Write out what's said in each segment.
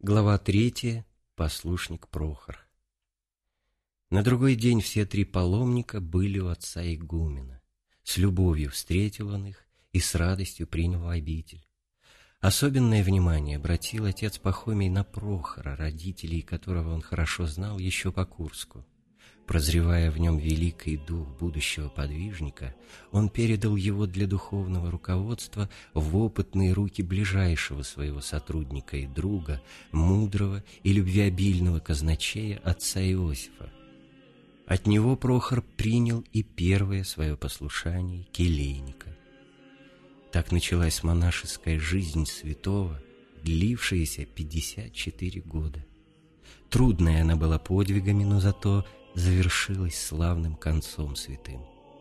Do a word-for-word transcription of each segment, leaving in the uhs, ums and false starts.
Глава третья. Послушник Прохор. На другой день все три паломника были у отца игумена. С любовью встретил он их и с радостью принял в обитель. Особенное внимание обратил отец Пахомий на Прохора, родителей которого он хорошо знал еще по Курску. Прозревая в нем великий дух будущего подвижника, он передал его для духовного руководства в опытные руки ближайшего своего сотрудника и друга, мудрого и любвеобильного казначея отца Иосифа. От него Прохор принял и первое свое послушание келейника. Так началась монашеская жизнь святого, длившаяся пятьдесят четыре года. Трудная она была подвигами, но зато завершилась славным концом святым.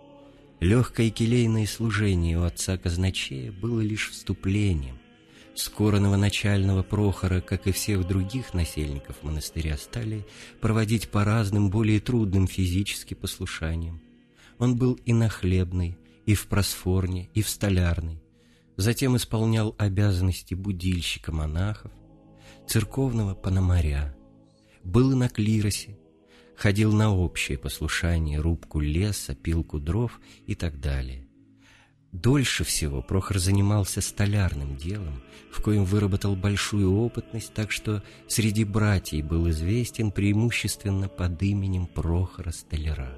Легкое келейное служение у отца казначея было лишь вступлением. Скоро новоначального Прохора, как и всех других насельников монастыря, стали проводить по разным, более трудным физически послушаниям. Он был и на хлебной, и в просфорне, и в столярной. Затем исполнял обязанности будильщика монахов, церковного пономаря, был и на клиросе, ходил на общее послушание, рубку леса, пилку дров и так далее. Дольше всего Прохор занимался столярным делом, в коем выработал большую опытность, так что среди братьев был известен преимущественно под именем Прохора Столяра.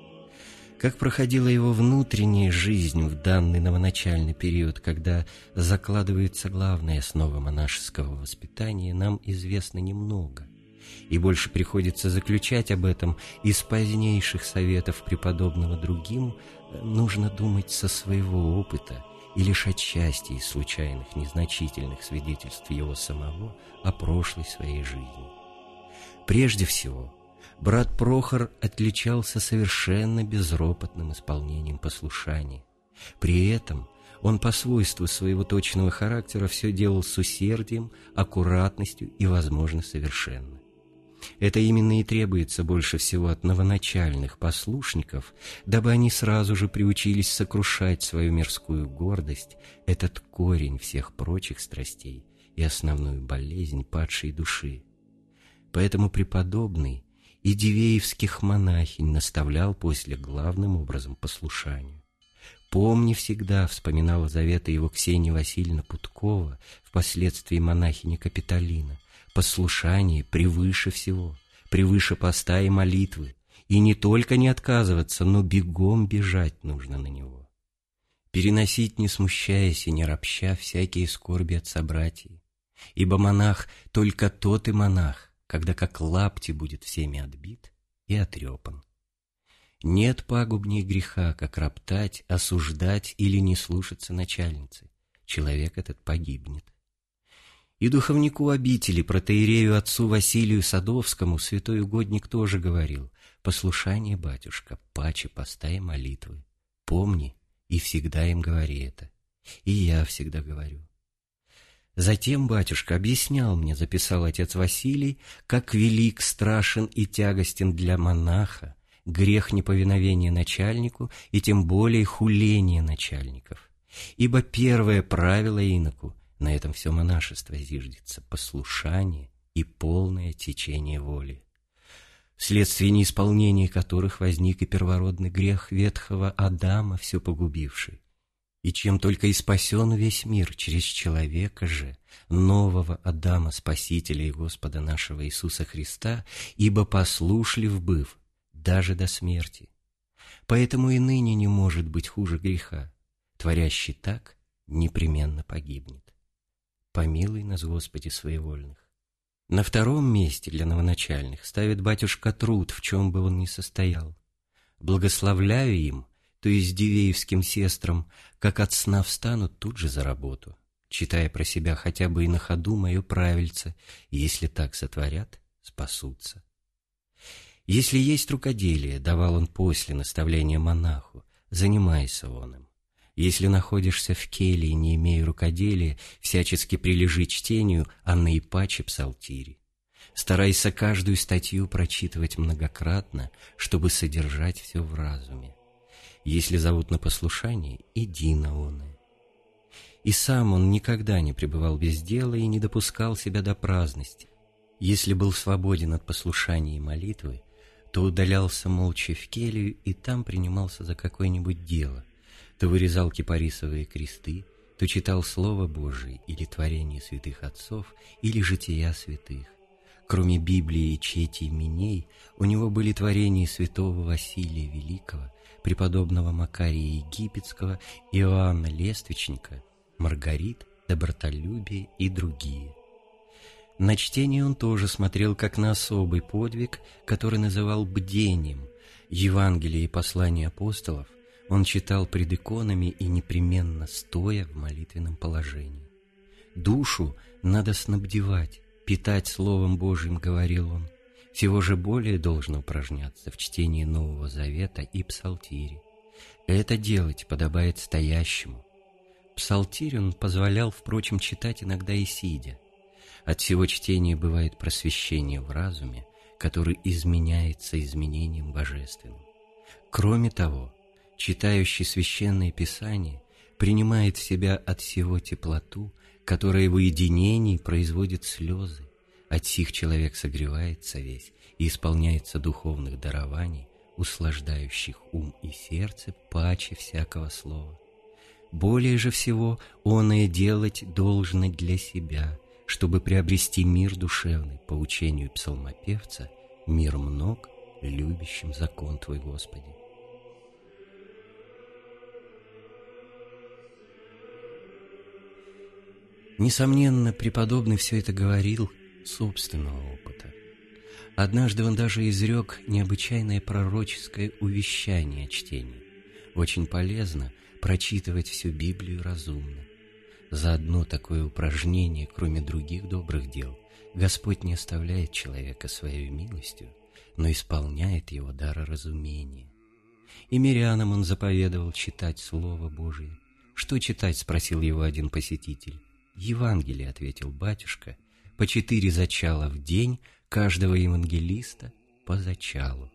Как проходила его внутренняя жизнь в данный новоначальный период, когда закладывается главная основа монашеского воспитания, нам известно немного. И больше приходится заключать об этом из позднейших советов преподобного другим, нужно думать со своего опыта и лишь отчасти из случайных, незначительных свидетельств его самого о прошлой своей жизни. Прежде всего, брат Прохор отличался совершенно безропотным исполнением послушания. При этом он по свойству своего точного характера все делал с усердием, аккуратностью и, возможно, совершенно. Это именно и требуется больше всего от новоначальных послушников, дабы они сразу же приучились сокрушать свою мирскую гордость, этот корень всех прочих страстей и основную болезнь падшей души. Поэтому преподобный и дивеевских монахинь наставлял после главным образом послушанию. «Помни всегда», — вспоминала заветы его Ксения Васильевна Путкова, впоследствии монахиня Капитолина, «послушание превыше всего, превыше поста и молитвы, и не только не отказываться, но бегом бежать нужно на него. Переносить, не смущаясь и не ропща, всякие скорби от собратьев, ибо монах только тот и монах, когда как лапти будет всеми отбит и отрепан. Нет пагубнее греха, как роптать, осуждать или не слушаться начальницы. Человек этот погибнет». И духовнику обители, протоиерею отцу Василию Садовскому, святой угодник тоже говорил: «Послушание, батюшка, паче поста и молитвы. Помни и всегда им говори это. И я всегда говорю». Затем батюшка объяснял мне, записал отец Василий, как велик, страшен и тягостен для монаха грех неповиновения начальнику и тем более хуления начальников. Ибо первое правило иноку, на этом все монашество зиждется, послушание и полное течение воли, вследствие неисполнения которых возник и первородный грех ветхого Адама, все погубивший. И чем только и спасен весь мир, через человека же, нового Адама, Спасителя и Господа нашего Иисуса Христа, ибо послушлив быв даже до смерти. Поэтому и ныне не может быть хуже греха, творящий так непременно погибнет. Помилуй нас, Господи, своевольных. На втором месте для новоначальных ставит батюшка труд, в чем бы он ни состоял. Благословляю им, то есть дивеевским сестрам, как от сна встанут тут же за работу, читая про себя хотя бы и на ходу мое правильце, и если так сотворят, спасутся. Если есть рукоделие, давал он после наставления монаху, занимайся он им. Если находишься в келье, не имея рукоделия, всячески прилежи чтению, а наипаче псалтири. Старайся каждую статью прочитывать многократно, чтобы содержать все в разуме. Если зовут на послушание, иди на оное. И сам он никогда не пребывал без дела и не допускал себя до праздности, Если был свободен от послушания и молитвы, то удалялся молча в келью и там принимался за какое-нибудь дело, то вырезал кипарисовые кресты, то читал Слово Божие или творение святых отцов, или жития святых. Кроме Библии и чети именей, у него были творения святого Василия Великого, преподобного Макария Египетского, Иоанна Лествичника, Маргарит, Добротолюбие и другие. На чтение он тоже смотрел как на особый подвиг, который называл бдением. Евангелие и послания апостолов он читал пред иконами и непременно стоя в молитвенном положении. «Душу надо снабдевать, питать Словом Божьим», — говорил он. «Всего же более должно упражняться в чтении Нового Завета и псалтири. Это делать подобает стоящему». Псалтирь он позволял, впрочем, читать иногда и сидя. От всего чтения бывает просвещение в разуме, который изменяется изменением божественным. Кроме того, читающий Священное Писание принимает в себя от всего теплоту, которая в уединении производит слезы. От сих человек согревается весь и исполняется духовных дарований, услаждающих ум и сердце паче всякого слова. Более же всего оное делать должно для себя, чтобы приобрести мир душевный, по учению псалмопевца, мир мног, любящим закон Твой, Господи. Несомненно, преподобный все это говорил собственного опыта. Однажды он даже изрек необычайное пророческое увещание о чтении. Очень полезно прочитывать всю Библию разумно. За одно такое упражнение, кроме других добрых дел, Господь не оставляет человека своей милостью, но исполняет его дара разумения. И мирянам он заповедовал читать Слово Божие. «Что читать?» — спросил его один посетитель. «Евангелие», — ответил батюшка, — «по четыре зачала в день каждого евангелиста по зачалу».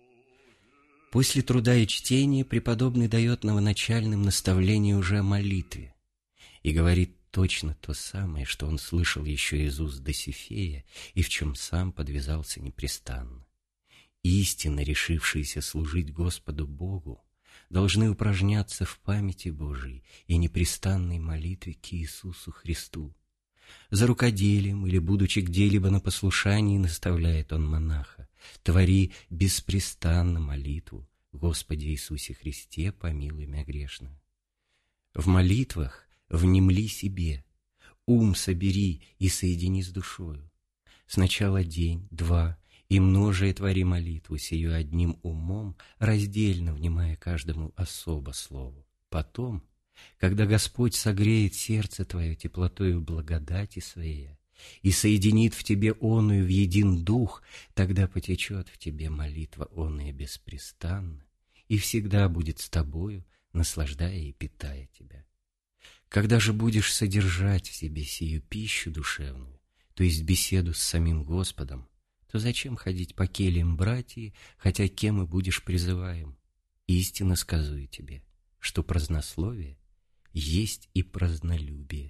После труда и чтения преподобный дает новоначальным наставление уже о молитве и говорит точно то самое, что он слышал еще из уст Досифея и в чем сам подвязался непрестанно. Истинно решившиеся служить Господу Богу должны упражняться в памяти Божией и непрестанной молитве к Иисусу Христу. За рукоделием или будучи где-либо на послушании наставляет он монаха: «Твори беспрестанно молитву: Господи Иисусе Христе, помилуй мя грешного». В молитвах внемли себе, ум собери и соедини с душою. Сначала день, два, и множее твори молитву сию одним умом, раздельно внимая каждому особо слову. Потом, когда Господь согреет сердце твое теплотою благодати своей и соединит в тебе оную в един дух, тогда потечет в тебе молитва оная беспрестанно и всегда будет с тобою, наслаждая и питая тебя. Когда же будешь содержать в себе сию пищу душевную, то есть беседу с самим Господом, то зачем ходить по кельям братьи, хотя кем и будешь призываем? Истинно сказую тебе, что празднословие есть и празднолюбие.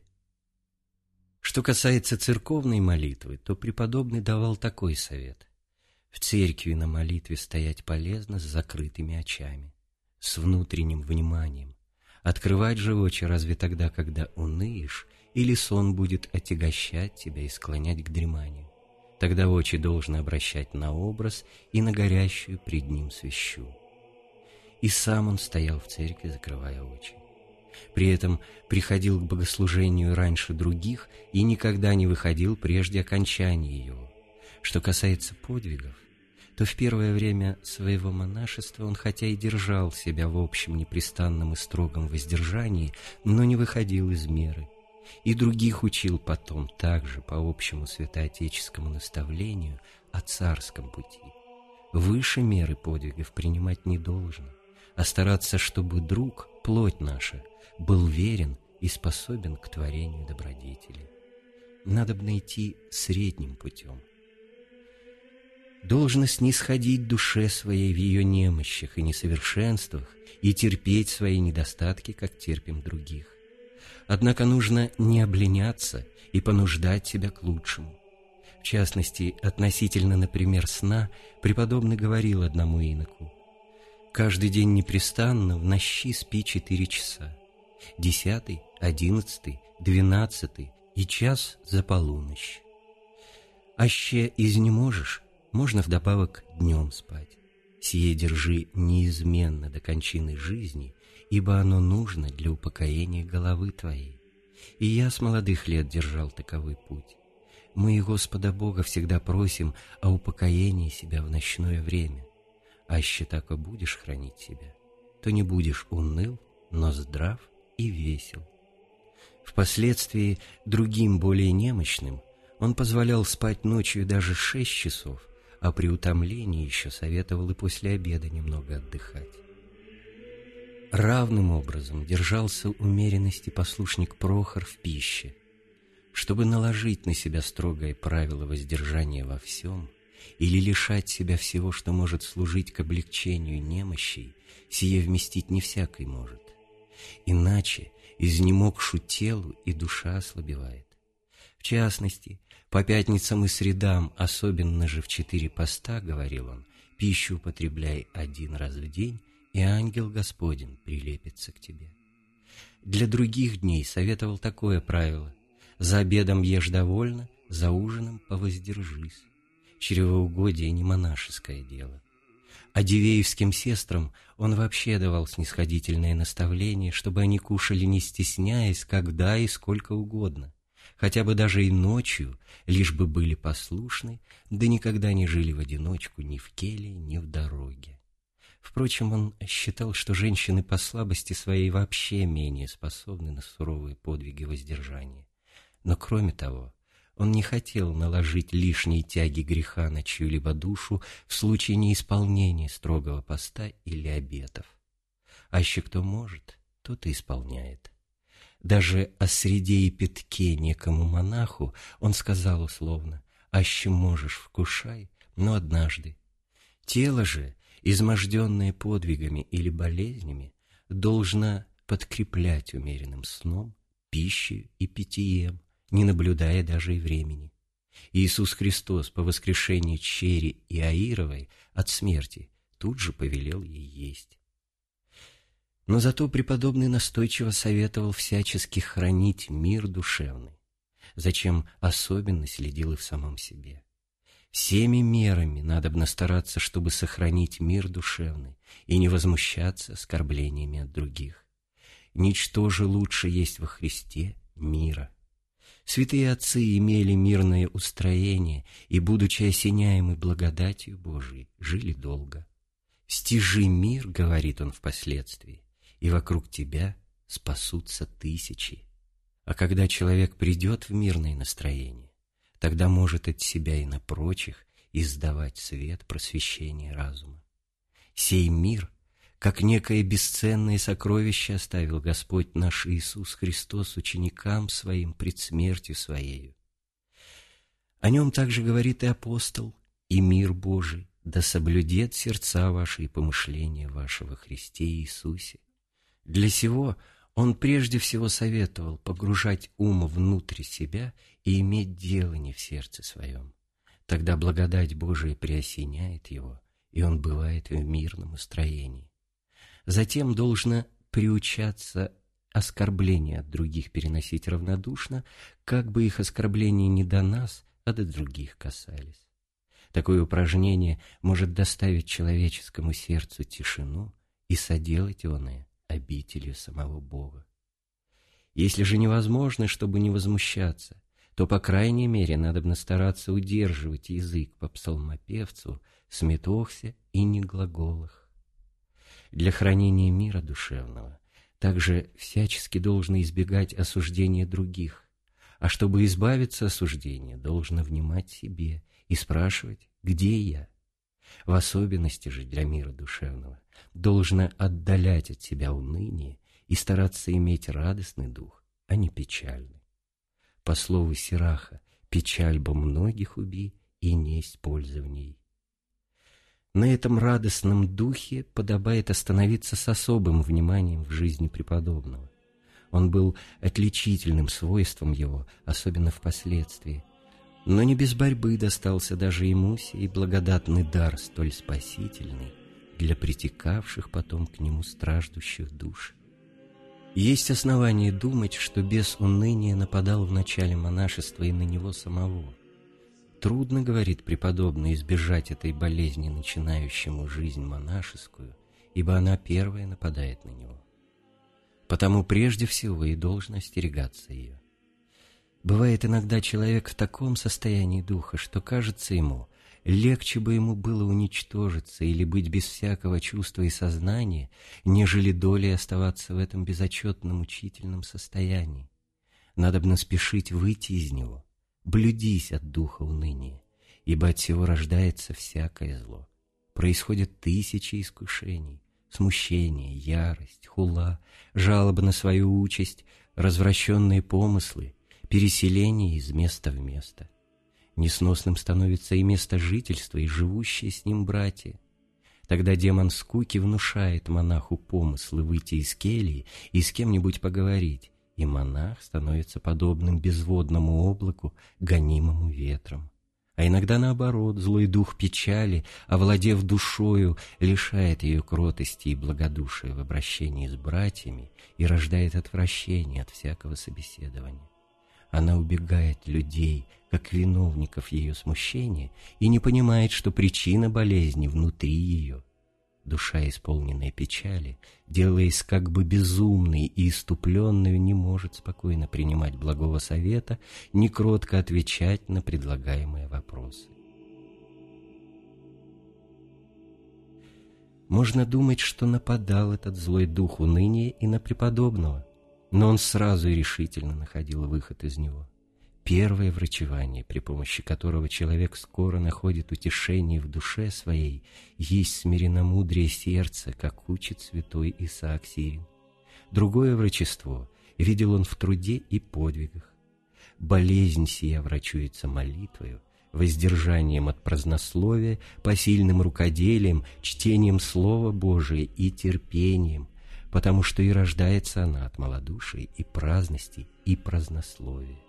Что касается церковной молитвы, то преподобный давал такой совет: в церкви на молитве стоять полезно с закрытыми очами, с внутренним вниманием. Открывать же очи разве тогда, когда уныешь, или сон будет отягощать тебя и склонять к дреманию. Тогда очи должны обращать на образ и на горящую пред ним свечу. И сам он стоял в церкви, закрывая очи. При этом приходил к богослужению раньше других и никогда не выходил прежде окончания его. Что касается подвигов, то в первое время своего монашества он хотя и держал себя в общем непрестанном и строгом воздержании, но не выходил из меры. И других учил потом также по общему святоотеческому наставлению о царском пути. Выше меры подвигов принимать не должно, а стараться, чтобы друг, плоть наша, был верен и способен к творению добродетели. Надобно идти средним путем. Должно снисходить душе своей в ее немощах и несовершенствах и терпеть свои недостатки, как терпим других. Однако нужно не обленяться и понуждать себя к лучшему. В частности, относительно, например, сна, преподобный говорил одному иноку: «Каждый день непрестанно в нощи спи четыре часа, десятый, одиннадцатый, двенадцатый и час за полуночь. Аще изнеможешь, можно вдобавок днем спать. Сие держи неизменно до кончины жизни, ибо оно нужно для упокоения головы твоей. И я с молодых лет держал таковой путь. Мы и Господа Бога всегда просим о упокоении себя в ночное время. Аще так и будешь хранить себя, то не будешь уныл, но здрав и весел». Впоследствии другим, более немощным, он позволял спать ночью даже шесть часов, а при утомлении еще советовал и после обеда немного отдыхать. Равным образом держался умеренности послушник Прохор в пище. Чтобы наложить на себя строгое правило воздержания во всем или лишать себя всего, что может служить к облегчению немощей, сие вместить не всякий может. Иначе изнемогшу телу и душа ослабевает. В частности, по пятницам и средам, особенно же в четыре поста, говорил он, пищу употребляй один раз в день, и ангел Господень прилепится к тебе. Для других дней советовал такое правило: за обедом ешь довольно, за ужином повоздержись. Чревоугодие не монашеское дело. А дивеевским сестрам он вообще давал снисходительное наставление, чтобы они кушали не стесняясь, когда и сколько угодно, хотя бы даже и ночью, лишь бы были послушны, да никогда не жили в одиночку ни в келье, ни в дороге. Впрочем, он считал, что женщины по слабости своей вообще менее способны на суровые подвиги воздержания. Но кроме того, он не хотел наложить лишние тяги греха на чью-либо душу в случае неисполнения строгого поста или обетов. Аще кто может, тот и исполняет. Даже о среде и пятке некому монаху он сказал условно: «Аще можешь, вкушай, но однажды». Тело же, изможденное подвигами или болезнями, должно подкреплять умеренным сном, пищей и питьем, не наблюдая даже и времени. Иисус Христос по воскрешении Чери и Аировой от смерти тут же повелел ей есть. Но зато преподобный настойчиво советовал всячески хранить мир душевный, зачем особенно следил и в самом себе. Всеми мерами надобно стараться, чтобы сохранить мир душевный и не возмущаться оскорблениями от других. Ничто же лучше есть во Христе мира. Святые отцы имели мирное устроение и, будучи осеняемы благодатью Божией, жили долго. «Стяжи мир, — говорит он впоследствии, — и вокруг тебя спасутся тысячи». А когда человек придет в мирное настроение, тогда может от себя и на прочих издавать свет просвещения разума. Сей мир, как некое бесценное сокровище, оставил Господь наш Иисус Христос ученикам Своим пред смертью Своею. О нем также говорит и апостол: «И мир Божий да соблюдет сердца ваши и помышления ваши во Христе Иисусе». Для сего он прежде всего советовал погружать ум внутрь себя и иметь делание в сердце своем. Тогда благодать Божия преосеняет его, и он бывает в мирном устроении. Затем должно приучаться оскорбления от других переносить равнодушно, как бы их оскорбления не до нас, а до других касались. Такое упражнение может доставить человеческому сердцу тишину и соделать оное обителью самого Бога. Если же невозможно, чтобы не возмущаться, то, по крайней мере, надобно стараться удерживать язык по псалмопевцу «сметохся и не глаголах». Для хранения мира душевного также всячески должно избегать осуждения других, а чтобы избавиться от осуждения, должно внимать себе и спрашивать: «Где я?». В особенности же для мира душевного должно отдалять от себя уныние и стараться иметь радостный дух, а не печальный. По слову Сираха: «Печаль бы многих уби, и несть пользы в ней». На этом радостном духе подобает остановиться с особым вниманием в жизни преподобного. Он был отличительным свойством его, особенно впоследствии. Но не без борьбы достался даже ему сей благодатный дар, столь спасительный для притекавших потом к нему страждущих душ. Есть основание думать, что бес уныния нападал в начале монашества и на него самого. Трудно, говорит преподобный, избежать этой болезни начинающему жизнь монашескую, ибо она первая нападает на него. Потому прежде всего и должно остерегаться ее. Бывает иногда человек в таком состоянии духа, что кажется ему, легче бы ему было уничтожиться или быть без всякого чувства и сознания, нежели долей оставаться в этом безотчетном мучительном состоянии. Надобно спешить выйти из него. Блюдись от духа уныния, ибо от сего рождается всякое зло. Происходят тысячи искушений, смущение, ярость, хула, жалоба на свою участь, развращенные помыслы, переселение из места в место. Несносным становится и место жительства, и живущие с ним братья. Тогда демон скуки внушает монаху помыслы выйти из кельи и с кем-нибудь поговорить, и монах становится подобным безводному облаку, гонимому ветром. А иногда наоборот, злой дух печали, овладев душою, лишает ее кротости и благодушия в обращении с братьями и рождает отвращение от всякого собеседования. Она убегает людей, как виновников ее смущения, и не понимает, что причина болезни внутри ее. Душа, исполненная печали, делаясь как бы безумной и иступленной, не может спокойно принимать благого совета, ни кротко отвечать на предлагаемые вопросы. Можно думать, что нападал этот злой дух уныния и на преподобного, но он сразу и решительно находил выход из него. Первое врачевание, при помощи которого человек скоро находит утешение в душе своей, есть смиренномудрие сердца, как учит святой Исаак Сирин. Другое врачество видел он в труде и подвигах. Болезнь сия врачуется молитвою, воздержанием от празднословия, посильным рукоделием, чтением Слова Божия и терпением, потому что и рождается она от малодушия и праздности и празднословия.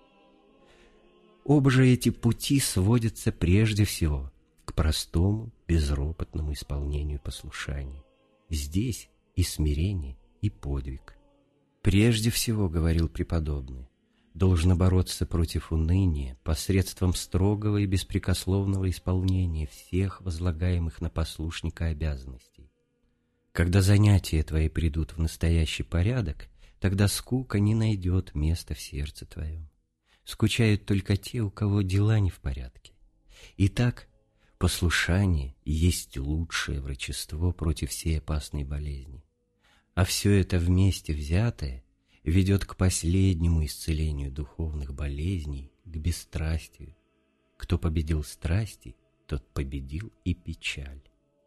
Оба же эти пути сводятся прежде всего к простому, безропотному исполнению послушания. Здесь и смирение, и подвиг. Прежде всего, говорил преподобный, должно бороться против уныния посредством строгого и беспрекословного исполнения всех возлагаемых на послушника обязанностей. Когда занятия твои придут в настоящий порядок, тогда скука не найдет места в сердце твоем. Скучают только те, у кого дела не в порядке. Итак, послушание есть лучшее врачество против всей опасной болезни. А все это вместе взятое ведет к последнему исцелению духовных болезней, к бесстрастию. Кто победил страсти, тот победил и печаль.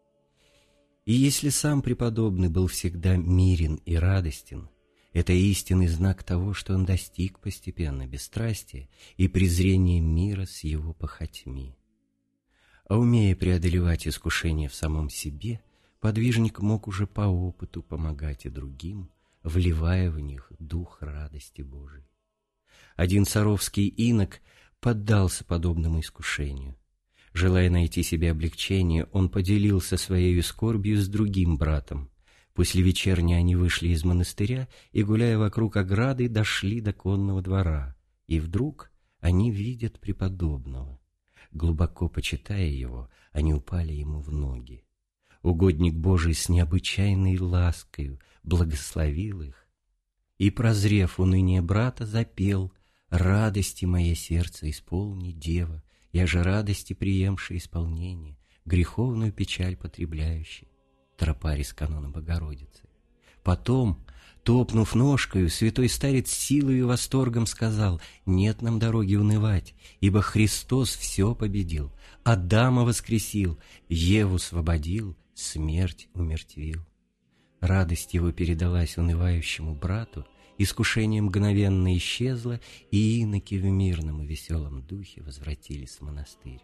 И если сам преподобный был всегда мирен и радостен, это истинный знак того, что он достиг постепенно бесстрастия и презрения мира с его похотьми. А умея преодолевать искушения в самом себе, подвижник мог уже по опыту помогать и другим, вливая в них дух радости Божией. Один саровский инок поддался подобному искушению. Желая найти себе облегчение, он поделился своей скорбью с другим братом. После вечерни они вышли из монастыря и, гуляя вокруг ограды, дошли до конного двора. И вдруг они видят преподобного. Глубоко почитая его, они упали ему в ноги. Угодник Божий с необычайной ласкою благословил их и, прозрев уныние брата, запел: «Радости мое сердце исполни, дева, я же радости приемши исполнение, греховную печаль потребляющий». Тропарь из канона Богородицы. Потом, топнув ножкою, святой старец силой и восторгом сказал: «Нет нам дороги унывать, ибо Христос все победил, Адама воскресил, Еву освободил, смерть умертвил». Радость его передалась унывающему брату, искушение мгновенно исчезло, и иноки в мирном и веселом духе возвратились в монастырь.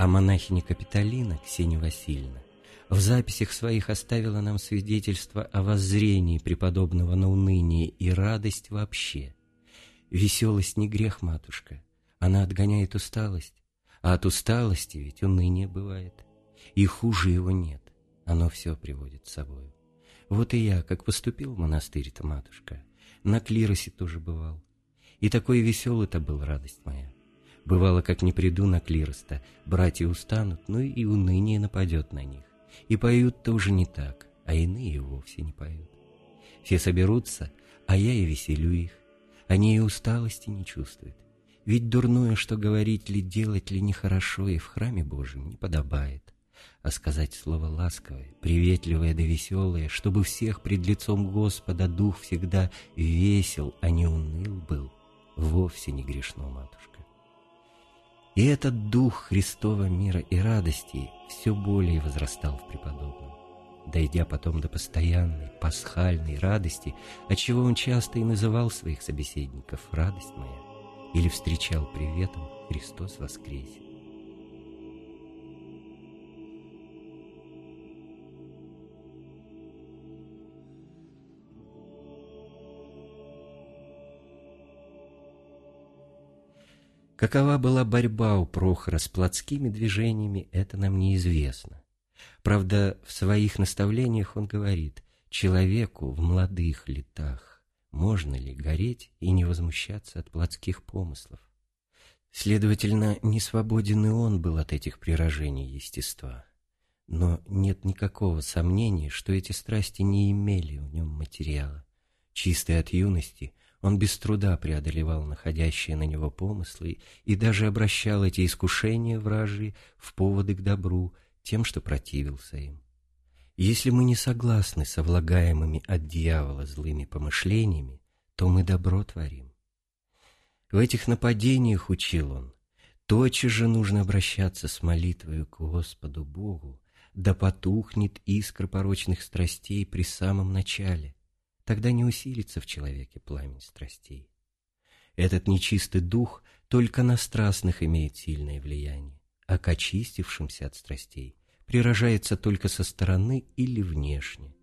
А монахиня Капитолина, Ксения Васильевна, в записях своих оставила нам свидетельство о воззрении преподобного на уныние и радость вообще. Веселость не грех, матушка, она отгоняет усталость, а от усталости ведь уныние бывает. И хуже его нет, оно все приводит с собою. Вот и я, как поступил в монастырь-то, матушка, на клиросе тоже бывал. И такой веселый-то был, радость моя. Бывало, как не приду на клирос-то, братья устанут, ну и уныние нападет на них. И поют-то уже не так, а иные вовсе не поют. Все соберутся, а я и веселю их. Они и усталости не чувствуют. Ведь дурное, что говорить ли, делать ли нехорошо, и в храме Божьем не подобает. А сказать слово ласковое, приветливое да веселое, чтобы всех пред лицом Господа дух всегда весел, а не уныл был, вовсе не грешно, матушка. И этот дух Христова мира и радости все более возрастал в преподобном, дойдя потом до постоянной пасхальной радости, отчего он часто и называл своих собеседников «радость моя» или встречал приветом «Христос воскресе». Какова была борьба у Прохора с плотскими движениями, это нам неизвестно. Правда, в своих наставлениях он говорит: человеку в молодых летах можно ли гореть и не возмущаться от плотских помыслов? Следовательно, не свободен и он был от этих прирожений естества. Но нет никакого сомнения, что эти страсти не имели в нем материала. Чистый от юности, он без труда преодолевал находящие на него помыслы и даже обращал эти искушения вражьи в поводы к добру тем, что противился им. Если мы не согласны с овлагаемыми от дьявола злыми помышлениями, то мы добро творим. В этих нападениях, учил он, тотчас же нужно обращаться с молитвою к Господу Богу, да потухнет искра порочных страстей при самом начале. Тогда не усилится в человеке пламень страстей. Этот нечистый дух только на страстных имеет сильное влияние, а к очистившимся от страстей приражается только со стороны или внешне.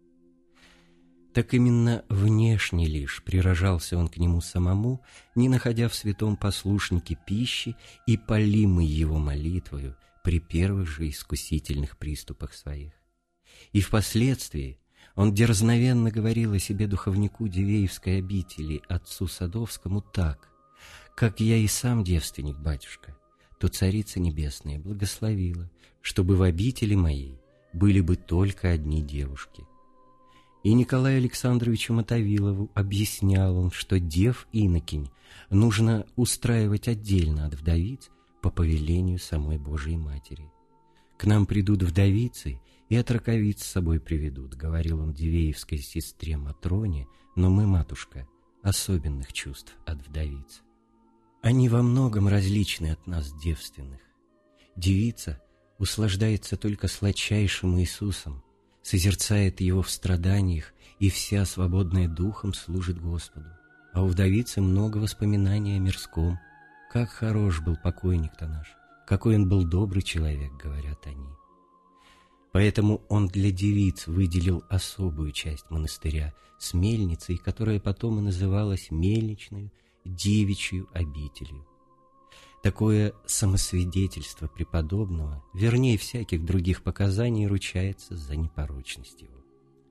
Так именно внешне лишь приражался он к нему самому, не находя в святом послушнике пищи и полимый его молитвою при первых же искусительных приступах своих. И впоследствии он дерзновенно говорил о себе духовнику Дивеевской обители, отцу Садовскому, так: «Как я и сам девственник, батюшка, то Царица Небесная благословила, чтобы в обители моей были бы только одни девушки». И Николаю Александровичу Мотовилову объяснял он, что дев инокинь нужно устраивать отдельно от вдовиц по повелению самой Божией Матери. «К нам придут вдовицы и отроковиц с собой приведут», — говорил он Дивеевской сестре Матроне, «но мы, матушка, особенных чувств от вдовиц. Они во многом различны от нас, девственных. Девица услаждается только сладчайшим Иисусом, созерцает Его в страданиях и вся, свободная духом, служит Господу. А у вдовицы много воспоминаний о мирском. Как хорош был покойник-то наш, какой он был добрый человек, говорят они. Поэтому он для девиц выделил особую часть монастыря с мельницей, которая потом и называлась мельничную девичью обителью. Такое самосвидетельство преподобного, вернее всяких других показаний, ручается за непорочность его.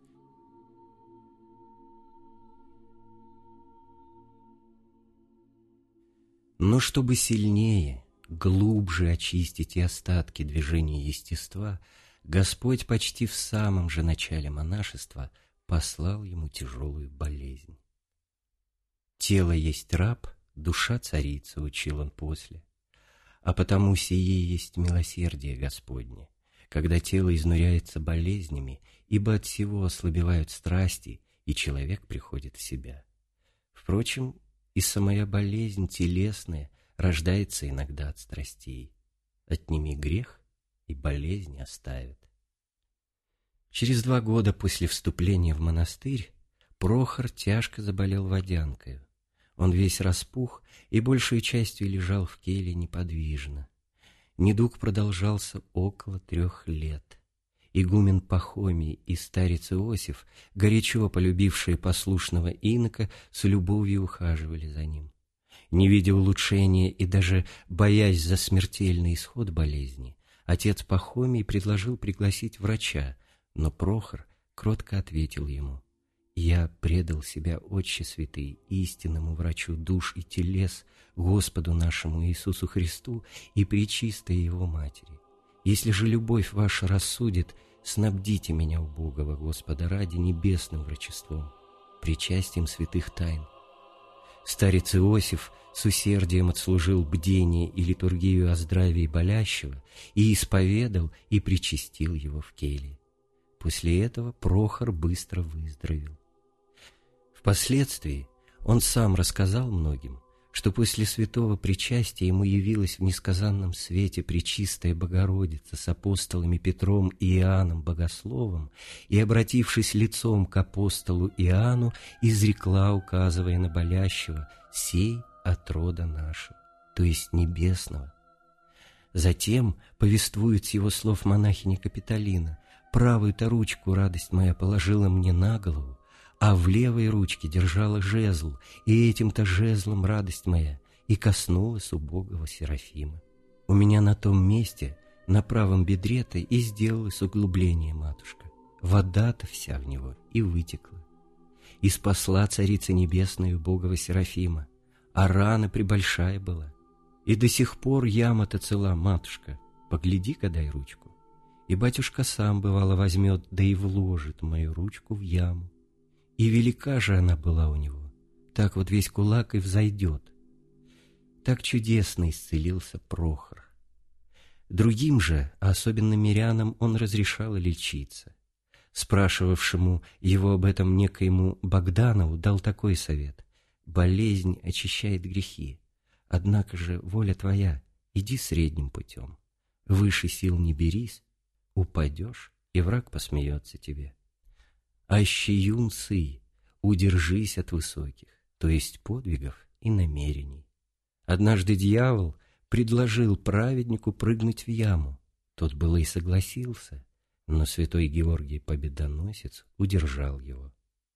Но чтобы сильнее, глубже очистить и остатки движения естества, Господь почти в самом же начале монашества послал ему тяжелую болезнь. «Тело есть раб, душа царица», — учил он после. «А потому сие есть милосердие Господне, когда тело изнуряется болезнями, ибо от всего ослабевают страсти, и человек приходит в себя. Впрочем, и самая болезнь телесная рождается иногда от страстей. Отними грех, и болезнь оставит». Через два года после вступления в монастырь Прохор тяжко заболел водянкою. Он весь распух и большую частью лежал в келье неподвижно. Недуг продолжался около трех лет. Игумен Пахомий и старец Иосиф, горячо полюбившие послушного инока, с любовью ухаживали за ним. Не видя улучшения и даже боясь за смертельный исход болезни, отец Пахомий предложил пригласить врача, но Прохор кротко ответил ему: «Я предал себя, Отче святый, истинному врачу душ и телес, Господу нашему Иисусу Христу и пречистой Его Матери. Если же любовь ваша рассудит, снабдите меня, убогого Господа, ради небесным врачеством, причастием святых тайн». Старец Иосиф с усердием отслужил бдение и литургию о здравии болящего и исповедал и причастил его в келье. После этого Прохор быстро выздоровел. Впоследствии он сам рассказал многим, что после святого причастия ему явилась в несказанном свете Пречистая Богородица с апостолами Петром и Иоанном Богословом и, обратившись лицом к апостолу Иоанну, изрекла, указывая на болящего: «Сей от рода нашего», то есть небесного. Затем, повествует с его слов монахиня Капитолина, «Правую-то ручку, радость моя, положила мне на голову, а в левой ручке держала жезл, и этим-то жезлом, радость моя, и коснулась убогого Серафима. У меня на том месте, на правом бедре-то, и сделалось углубление, матушка. Вода-то вся в него и вытекла. И спасла Царица Небесная убогого Серафима, а рана прибольшая была. И до сих пор яма-то цела, матушка, погляди-ка, дай ручку». И батюшка сам, бывало, возьмет, да и вложит мою ручку в яму. И велика же она была у него, так вот весь кулак и взойдет. Так чудесно исцелился Прохор. Другим же, а особенно мирянам, он разрешал лечиться. Спрашивавшему его об этом некоему Богданову дал такой совет: «Болезнь очищает грехи, однако же воля твоя, иди средним путем. Выше сил не берись, упадешь, и враг посмеется тебе. Аще юнцы, удержись от высоких, то есть подвигов и намерений». Однажды дьявол предложил праведнику прыгнуть в яму. Тот было и согласился, но святой Георгий Победоносец удержал его.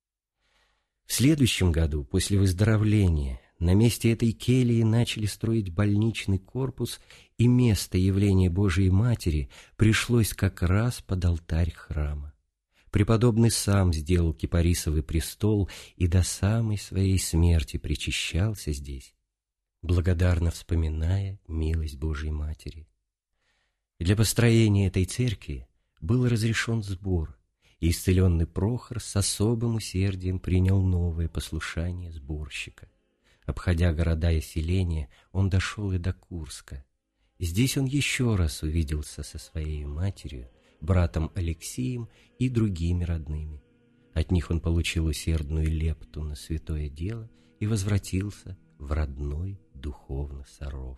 В следующем году, после выздоровления, на месте этой кельи начали строить больничный корпус, и место явления Божией Матери пришлось как раз под алтарь храма. Преподобный сам сделал кипарисовый престол и до самой своей смерти причащался здесь, благодарно вспоминая милость Божией Матери. Для построения этой церкви был разрешен сбор, и исцеленный Прохор с особым усердием принял новое послушание сборщика. Обходя города и селения, он дошел и до Курска. Здесь он еще раз увиделся со своей матерью, братом Алексием и другими родными. От них он получил усердную лепту на святое дело и возвратился в родной духовно Саров.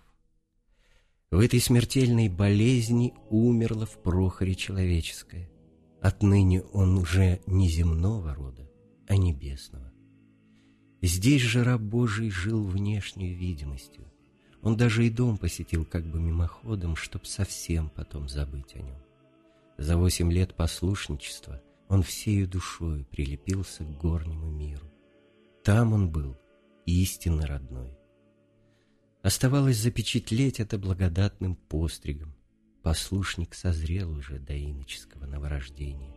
В этой смертельной болезни умерло в Прохоре человеческое. Отныне он уже не земного рода, а небесного. Здесь же раб Божий жил внешнюю видимостью. Он даже и дом посетил как бы мимоходом, чтоб совсем потом забыть о нем. За восемь лет послушничества он всею душою прилепился к горнему миру. Там он был истинно родной. Оставалось запечатлеть это благодатным постригом. Послушник созрел уже до иноческого новорождения.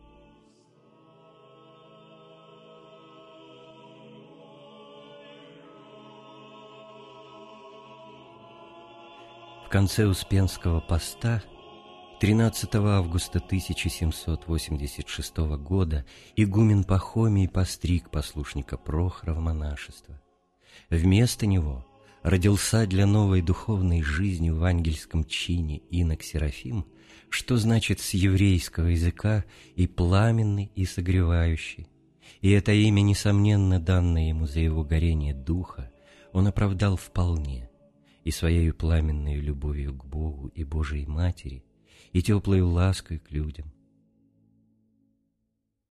В конце Успенского поста тринадцатого августа тысяча семьсот восемьдесят шестого года игумен Пахомий постриг послушника Прохора в монашество. Вместо него родился для новой духовной жизни в ангельском чине инок Серафим, что значит с еврейского языка и пламенный, и согревающий. И это имя, несомненно, данное ему за его горение духа, он оправдал вполне, и своей пламенной любовью к Богу и Божией Матери, и теплой лаской к людям,